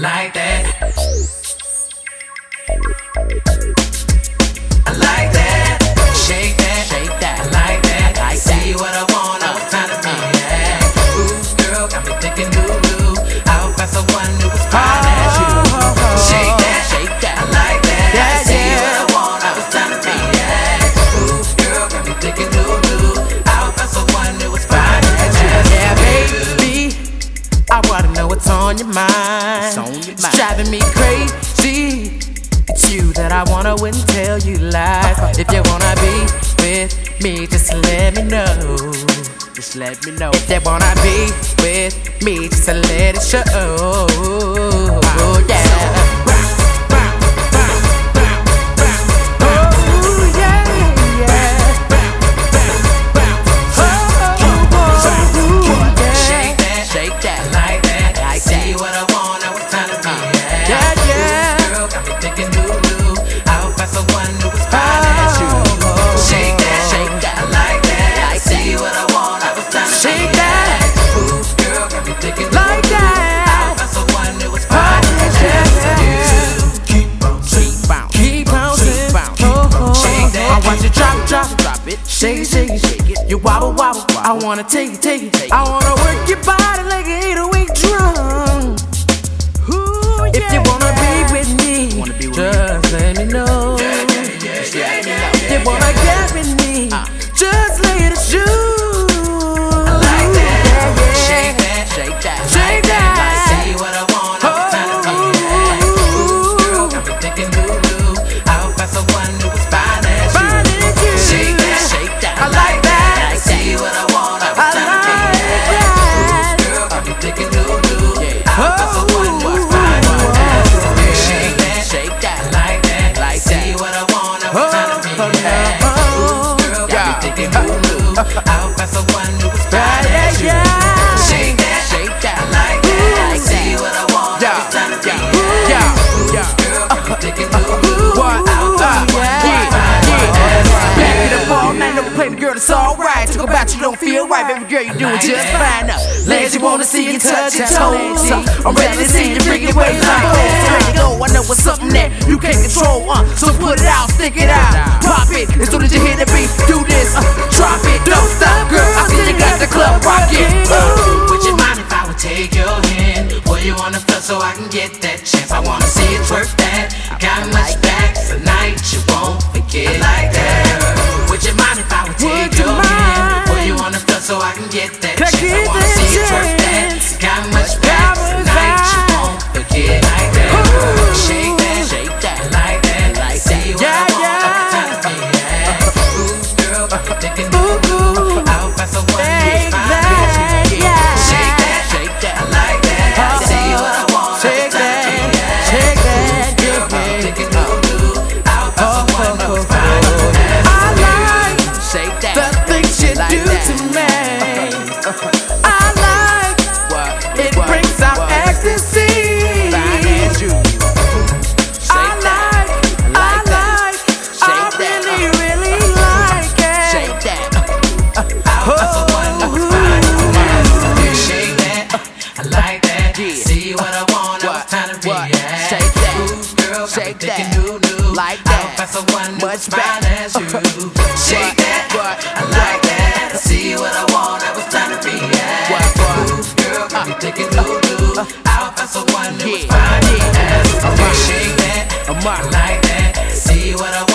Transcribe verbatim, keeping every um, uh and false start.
like that. I like that. Shake that, shake that. I like that. I see what I want. I was trying to be at. Ooh, girl, got me thinking new, new. I'll pass the one who was fine as you. Shake that, shake that. I like that. I see what I want. I was trying to be at. Ooh, girl, got me thinking new, new. I'll pass the one who was fine as you. Yeah, baby, I wanna know what's on your mind. It's on your mind. It's driving me crazy. It's you that I wanna win, tell you lies. If you wanna be with me, just let me know. Just let me know. If you wanna be with me, just let it show. Oh yeah. Shake it, shake it, shake it. You wobble, wobble. I wanna take it, take it. I wanna work your body like an eight oh eight drum. Ooh, yeah, if you wanna yeah. be with me, wanna be with just me. let me know. Yeah, yeah, yeah, yeah, yeah. If you wanna get with me, uh. just let it shoot. I like that. Yeah, yeah. Shake that, shake that, shake that. I see what I want. I'm trying to be at. Ooh, girl, got me thinking new, new. I'll pass the one who was fine as you. Shake that, shake that. I like that. I see what I want. I was trying to be at. Ooh, girl, got me thinking new, new. I'll pass the one who was fine as you. Shake that, shake that. I like that. I see what I want. I was trying to be at. Ooh, girl, got me thinking new, new. I'll pass the one who was fine as you. Shake that, shake that. I like that. I see what I want. I was trying to be at. Ooh, girl, got me thinking new, new. I'll pass the one who was fine as you. Back it up all night, never play the girl, it's alright. Talk about you don't feel right, baby girl, you doing just fine now. Lazy wanna see you touch your toes. I'm ready to see you bring your ways like this. Ready to go, I know it's something that you can't control, uh. So put it out, stick it out, pop it. As soon as you hear the beat, do this, uh, drop it, don't stop, girl. I see you got the club rockin'. Uh. Would you mind if I would take your hand? Where you wanna feel so I can get that chance? I wanna see it twerk that. Got much back tonight, you won't forget. I like that. Would you mind if I would take Would you your hand? mind? Where you wanna feel so I can get that Can I chance? I get wanna that see it twerk that. chance? Got much back tonight, you won't forget. Like that. Shake that, shake that. I like that. I see what I want. I'm trying to be at. Ooh, girl, got me thinking new. I'll pass the one who's fine. Shake that, shake that. I like that. I see what I want. Shake that, shake that, Girl, got me thinking new. I'll pass the one who's fine. I like shake that. the things you like do that. to me. I like What? it what, brings out what? ecstasy. Fine as you. I Shake that. like, I like that. like, Shake I that. really, really like it. Shake that. I'll pass the one who's fine. You shake that. I like that. Yeah. See what I want. I was What? trying to be What? at. Shake that. Ooh, girl, got me Shake thinking that. new, new. Like I'll that. pass the one Much who's fine back. as you. Shake that. What? I like that. See what I want. I was trying to be at. What? What? Ooh, girl, got me thinking new, new. I'll pass the one who's Yeah. fine as you. Yeah. Shake that. I'm I like that. See what I want.